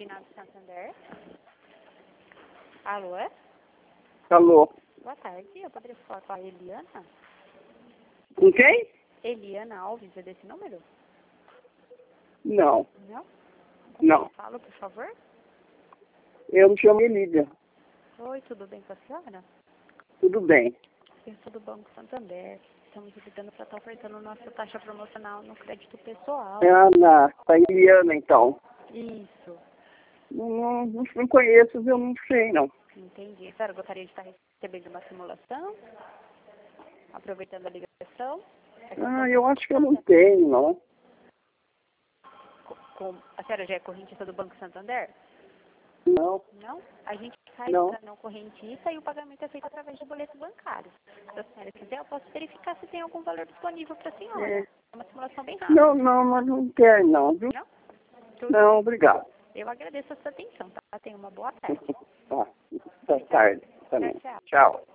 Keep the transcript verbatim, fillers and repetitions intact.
Signal de Santander. Alô? Alô? Boa tarde, eu poderia falar com a Eliana? Com quem? Eliana Alves, é desse número? Não, Não? não. Fala, por favor. Eu me chamo Elídia. Oi, tudo bem com a senhora? Tudo bem. Eu sou do Banco Santander. Estamos visitando para estar ofertando nossa taxa promocional no crédito pessoal. É a Ana, a Eliana, então. Isso, Não, não, não, não conheço, eu não sei, não. entendi. A senhora gostaria de estar recebendo uma simulação? Aproveitando a ligação? Ah, eu acho que eu não tenho, não. Com, a senhora já é correntista do Banco Santander? Não, Não? A gente faz Não. para não correntista e o pagamento é feito através de boleto bancário. Se a senhora quiser, eu posso verificar se tem algum valor disponível para a senhora. É. É uma simulação bem rápida. não, não, mas não quero, não, viu? Não? Tudo. Não, obrigado. Eu agradeço a sua atenção, tá? Tenha uma boa tarde. Tá, boa tarde também. Tchau, tchau. Tchau.